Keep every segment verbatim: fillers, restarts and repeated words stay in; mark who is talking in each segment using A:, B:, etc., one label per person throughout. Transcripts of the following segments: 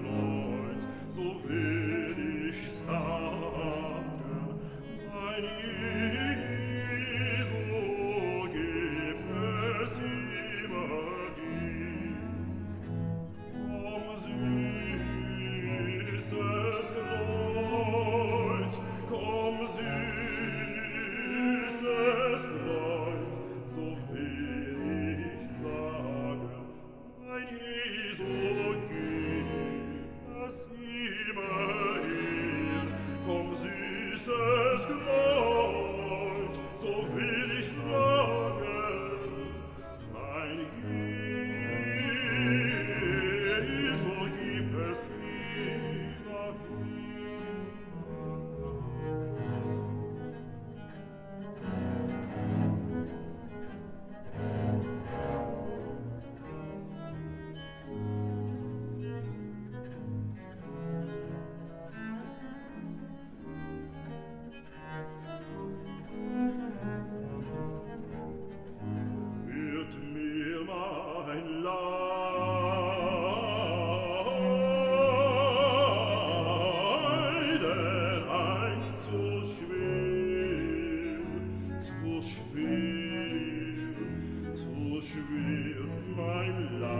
A: Kreuz, so will ich sagen, mein Jesu, gib es immerhin. Komm, süßes Kreuz, komm, süßes Kreuz, so will ich sagen, mein Jesu, gib es immerhin. Komm, süßes Kreuz, so will ich sagen, mein Jesu, gib es immerhin. Wird mir mein Leiden einst zu schwer, zu schwer, zu schwer, mein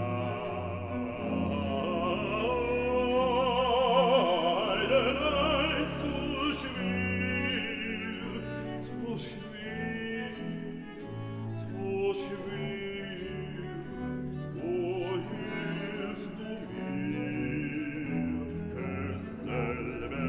A: Leiden einst zu schwer, zu schwer, so schwer, wo hilfst du mir, es selber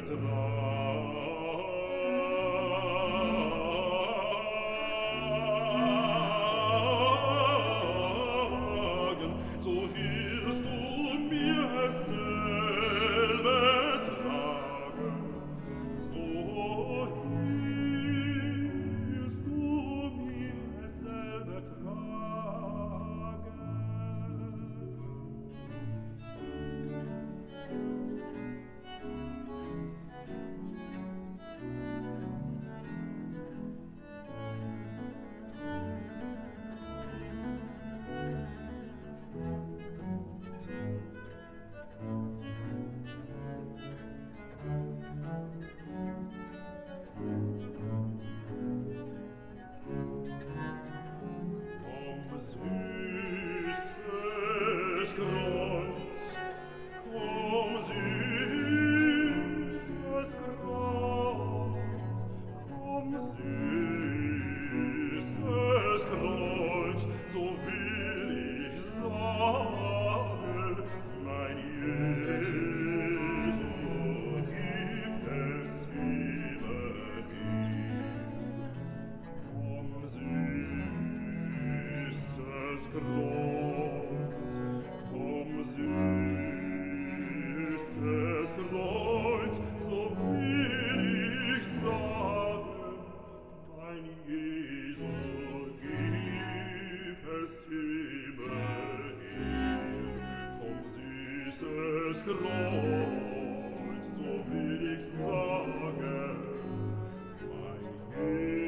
A: tragen, so hilfst du mir, es selber tragen, so hilfst du mir, es selber tragen. Komm, süßes Kreuz, komm, süßes Kreuz, komm, süßes Kreuz, so will ich sagen, mein Jesu, gib es immerhin. Komm, süßes Kreuz, komm, süßes Kreuz, so will ich sagen, mein Jesu, gib es immerhin. Komm, süßes Kreuz, so will ich sagen, mein Jesu,